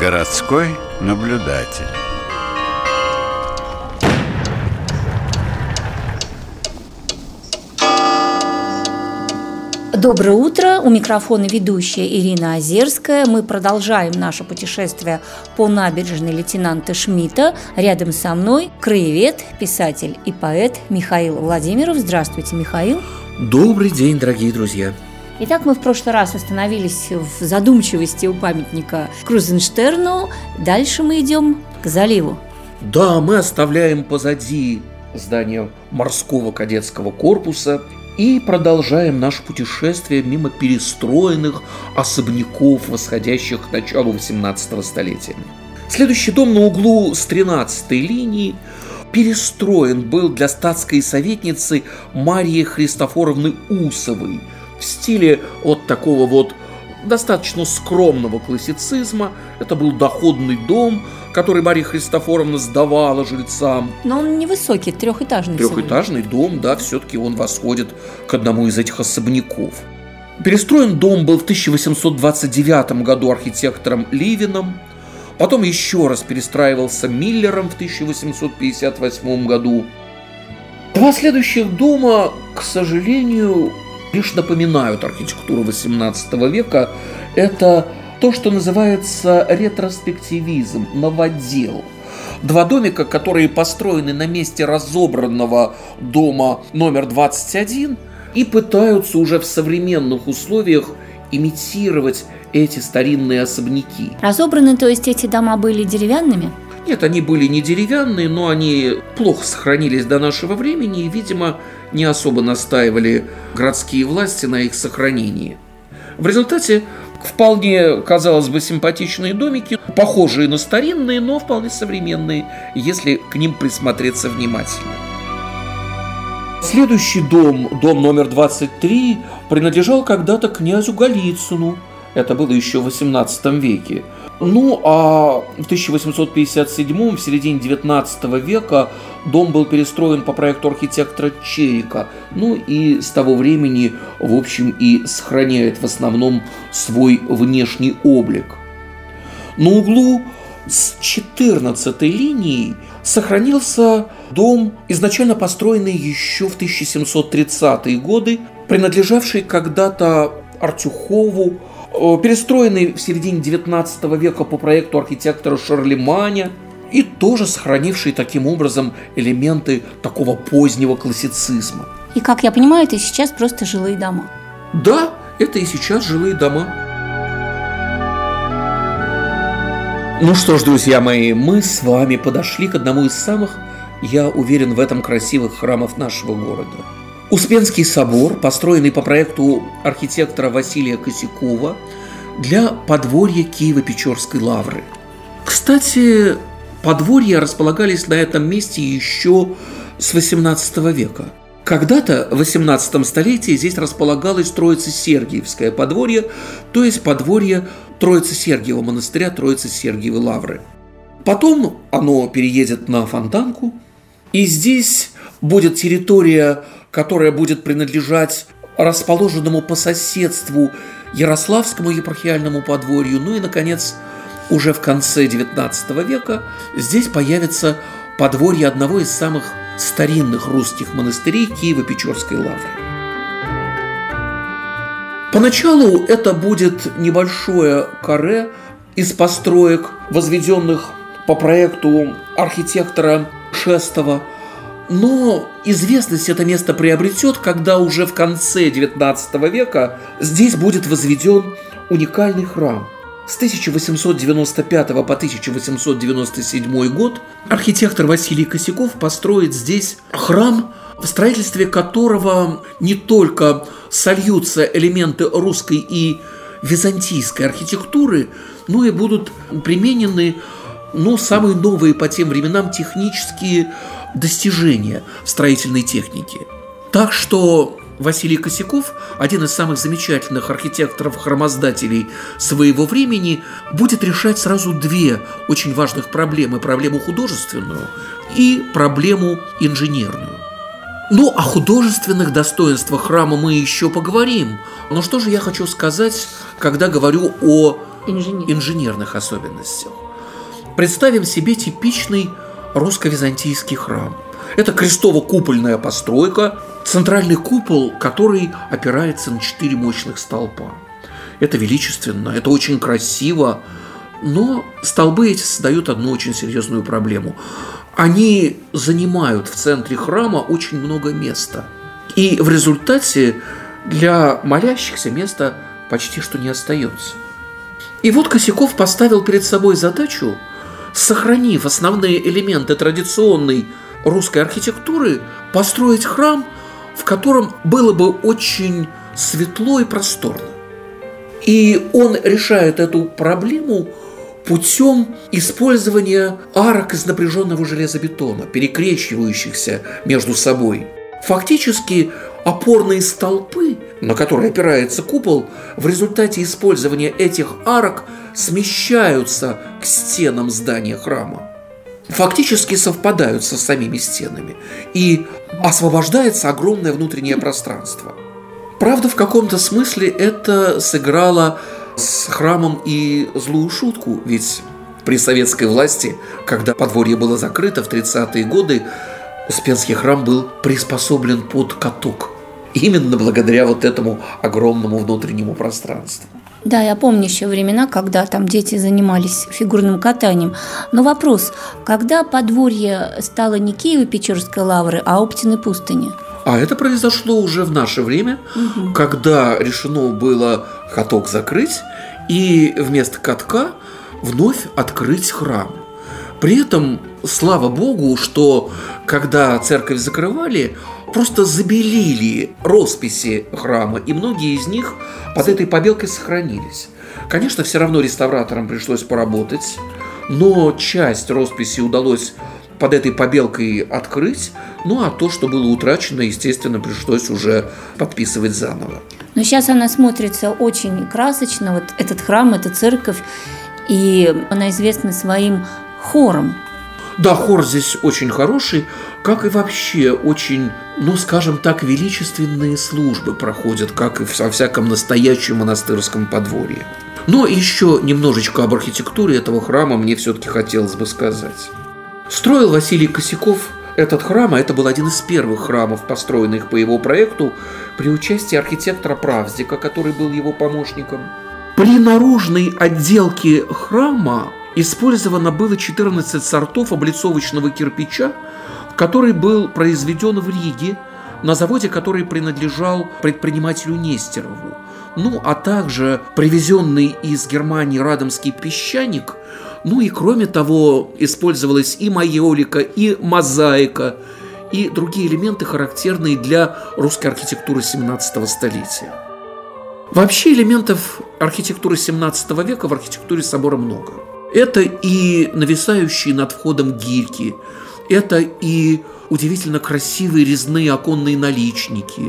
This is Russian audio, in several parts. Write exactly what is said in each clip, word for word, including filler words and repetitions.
Городской наблюдатель. Доброе утро! У микрофона ведущая Ирина Озерская. Мы продолжаем наше путешествие по набережной лейтенанта Шмидта. Рядом со мной краевед, писатель и поэт Михаил Владимиров. Здравствуйте, Михаил. Добрый день, дорогие друзья. Итак, мы в прошлый раз остановились в задумчивости у памятника Крузенштерну. Дальше мы идем к заливу. Да, мы оставляем позади здание морского кадетского корпуса и продолжаем наше путешествие мимо перестроенных особняков, восходящих к началу восемнадцатого столетия. Следующий дом на углу с тринадцатой линии перестроен был для статской советницы Марии Христофоровны Усовой в стиле вот такого вот достаточно скромного классицизма. Это был доходный дом, который Мария Христофоровна сдавала жильцам. Но он невысокий, трехэтажный. Трехэтажный дом, да, все-таки он восходит к одному из этих особняков. Перестроен дом был в тысяча восемьсот двадцать девятом году архитектором Ливином, потом еще раз перестраивался Миллером в тысяча восемьсот пятьдесят восьмом году. Два следующих дома, к сожалению, лишь напоминают архитектуру восемнадцатого века. Это то, что называется ретроспективизм, новодел. Два домика, которые построены на месте разобранного дома номер двадцать один и пытаются уже в современных условиях имитировать эти старинные особняки. Разобраны, то есть эти дома были деревянными? Нет, они были не деревянные, но они плохо сохранились до нашего времени и, видимо, не особо настаивали городские власти на их сохранении. В результате вполне, казалось бы, симпатичные домики, похожие на старинные, но вполне современные, если к ним присмотреться внимательно. Следующий дом, дом номер двадцать три, принадлежал когда-то князю Голицыну. Это было еще в восемнадцатом веке. Ну, а в тысяча восемьсот пятьдесят седьмом, в середине девятнадцатого века, дом был перестроен по проекту архитектора Черика. Ну, и с того времени, в общем, и сохраняет в основном свой внешний облик. На углу с четырнадцатой линией сохранился дом, изначально построенный еще в тысяча семьсот тридцатые годы, принадлежавший когда-то Артюхову, перестроенный в середине девятнадцатого века по проекту архитектора Шарлеманя и тоже сохранивший таким образом элементы такого позднего классицизма. И, как я понимаю, это сейчас просто жилые дома. Да, это и сейчас жилые дома. Ну что ж, друзья мои, мы с вами подошли к одному из самых, я уверен, в этом красивых храмов нашего города. Успенский собор, построенный по проекту архитектора Василия Косякова для подворья Киево-Печорской лавры. Кстати, подворья располагались на этом месте еще с восемнадцатого века. Когда-то в восемнадцатом столетии здесь располагалось Троице-Сергиевское подворье, то есть подворье Троице-Сергиева монастыря, Троице-Сергиевой лавры. Потом оно переедет на Фонтанку, и здесь будет территория, которая будет принадлежать расположенному по соседству Ярославскому епархиальному подворью. Ну и, наконец, уже в конце девятнадцатого века здесь появится подворье одного из самых старинных русских монастырей Киево-Печорской лавры. Поначалу это будет небольшое каре из построек, возведенных по проекту архитектора Шестова. Но известность это место приобретет, когда уже в конце девятнадцатого века здесь будет возведен уникальный храм. С тысяча восемьсот девяносто пятого по тысяча восемьсот девяносто седьмой год архитектор Василий Косяков построит здесь храм, в строительстве которого не только сольются элементы русской и византийской архитектуры, но и будут применены ну, самые новые по тем временам технические достижения строительной техники. Так что Василий Косяков, один из самых замечательных архитекторов-храмоздателей своего времени, будет решать сразу две очень важных проблемы. Проблему художественную и проблему инженерную. Ну, о художественных достоинствах храма мы еще поговорим. Но что же я хочу сказать, когда говорю о Инженер. инженерных особенностях. Представим себе типичный русско-византийский храм. Это крестово-купольная постройка, центральный купол, который опирается на четыре мощных столпа. Это величественно, это очень красиво, но столбы эти создают одну очень серьезную проблему. Они занимают в центре храма очень много места. И в результате для молящихся места почти что не остается. И вот Косяков поставил перед собой задачу, сохранив основные элементы традиционной русской архитектуры, построить храм, в котором было бы очень светло и просторно. И он решает эту проблему путем использования арок из напряженного железобетона, перекрещивающихся между собой. Фактически опорные столпы, на которые опирается купол, в результате использования этих арок смещаются к стенам здания храма. Фактически совпадают со самими стенами, и освобождается огромное внутреннее пространство. Правда, в каком-то смысле это сыграло с храмом и злую шутку, ведь при советской власти, когда подворье было закрыто в тридцатые годы, Успенский храм был приспособлен под каток, именно благодаря вот этому огромному внутреннему пространству. Да, я помню еще времена, когда там дети занимались фигурным катанием. Но вопрос, когда подворье стало не Киево-Печерской лавры, а Оптиной пустыни? А это произошло уже в наше время, угу. когда решено было каток закрыть и вместо катка вновь открыть храм. При этом, слава богу, что когда церковь закрывали, просто забелили росписи храма, и многие из них под этой побелкой сохранились. Конечно, все равно реставраторам пришлось поработать, но часть росписи удалось под этой побелкой открыть, ну а то, что было утрачено, естественно, пришлось уже подписывать заново. Но сейчас она смотрится очень красочно, вот этот храм, эта церковь, и она известна своим хором. Да, хор здесь очень хороший, как и вообще очень, ну, скажем так, величественные службы проходят, как и во всяком настоящем монастырском подворье. Но еще немножечко об архитектуре этого храма мне все-таки хотелось бы сказать. Строил Василий Косяков этот храм, а это был один из первых храмов, построенных по его проекту, при участии архитектора Правздика, который был его помощником. При наружной отделке храма использовано было четырнадцать сортов облицовочного кирпича, который был произведен в Риге на заводе, который принадлежал предпринимателю Нестерову. Ну, а также привезенный из Германии радомский песчаник. Ну и кроме того, использовалась и майолика, и мозаика, и другие элементы, характерные для русской архитектуры семнадцатого столетия. Вообще элементов архитектуры семнадцатого века в архитектуре собора много. Это и нависающие над входом гирьки, это и удивительно красивые резные оконные наличники,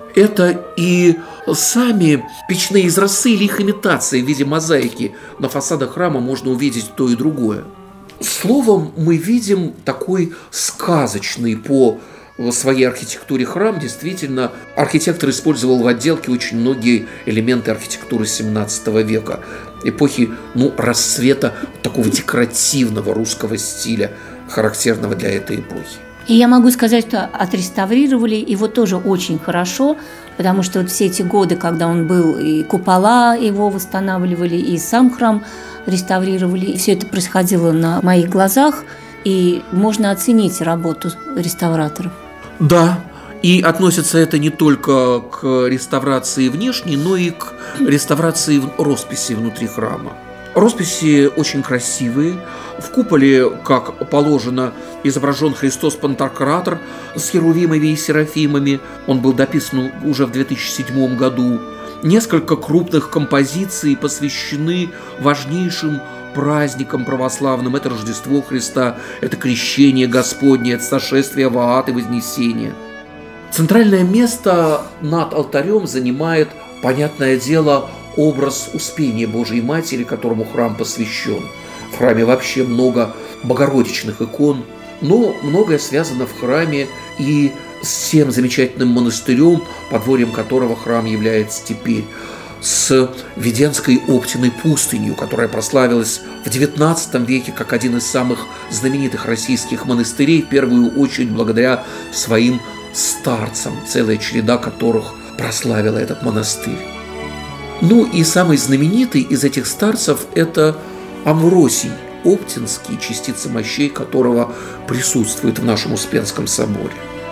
это и сами печные изразцы или их имитации в виде мозаики. На фасадах храма можно увидеть то и другое. Словом, мы видим такой сказочный по своей архитектуре храм. Действительно, архитектор использовал в отделке очень многие элементы архитектуры семнадцатого века, эпохи, ну, расцвета такого декоративного русского стиля, характерного для этой эпохи. И я могу сказать, что отреставрировали его тоже очень хорошо, потому что вот все эти годы, когда он был, и купола его восстанавливали, и сам храм реставрировали, и все это происходило на моих глазах, и можно оценить работу реставраторов. Да, и относится это не только к реставрации внешней, но и к реставрации росписи внутри храма. Росписи очень красивые. В куполе, как положено, изображен Христос Пантократор с херувимами и серафимами. Он был дописан уже в две тысячи седьмом году. Несколько крупных композиций посвящены важнейшим праздникам православным. Это Рождество Христа, это Крещение Господне, это Сошествие в ад и Вознесение. Центральное место над алтарем занимает, понятное дело, образ Успения Божией Матери, которому храм посвящен. В храме вообще много богородичных икон, но многое связано в храме и с тем замечательным монастырем, подворьем которого храм является теперь, с Веденской Оптиной пустынью, которая прославилась в девятнадцатом веке как один из самых знаменитых российских монастырей, в первую очередь благодаря своим старцам, целая череда которых прославила этот монастырь. Ну и самый знаменитый из этих старцев – это Амвросий Оптинский, частица мощей которого присутствует в нашем Успенском соборе.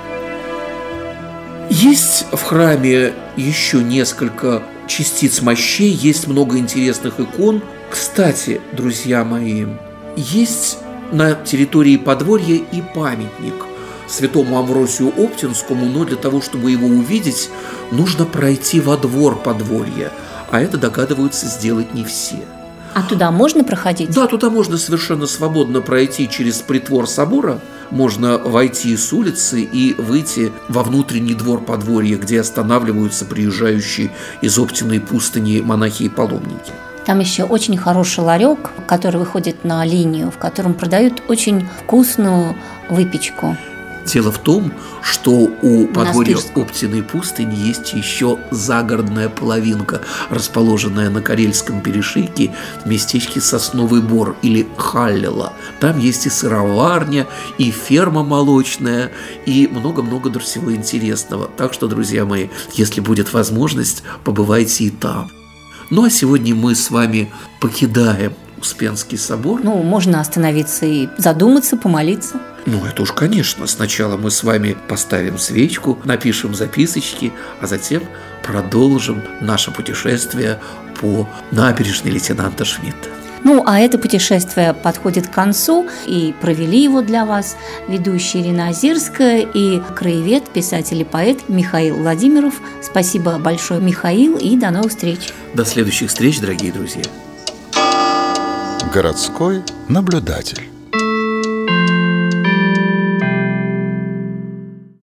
Есть в храме еще несколько частиц мощей, есть много интересных икон. Кстати, друзья мои, есть на территории подворья и памятник святому Амвросию Оптинскому, но для того, чтобы его увидеть, нужно пройти во двор подворья, а это, догадываются, сделать не все. А туда можно проходить? Да, туда можно совершенно свободно пройти через притвор собора, можно войти с улицы и выйти во внутренний двор подворья, где останавливаются приезжающие из Оптиной пустыни монахи и паломники. Там еще очень хороший ларек, который выходит на линию, в котором продают очень вкусную выпечку. Дело в том, что у подворья Оптиной пустыни есть еще загородная половинка, расположенная на Карельском перешейке в местечке Сосновый Бор или Халлела. Там есть и сыроварня, и ферма молочная, и много-много всего интересного. Так что, друзья мои, если будет возможность, побывайте и там. Ну а сегодня мы с вами покидаем Успенский собор. Ну, можно остановиться и задуматься, помолиться. Ну, это уж, конечно. Сначала мы с вами поставим свечку, напишем записочки, а затем продолжим наше путешествие по набережной лейтенанта Шмидта. Ну, а это путешествие подходит к концу, и провели его для вас ведущая Ирина Озерская и краевед, писатель и поэт Михаил Владимиров. Спасибо большое, Михаил, и до новых встреч. До следующих встреч, дорогие друзья. Городской наблюдатель.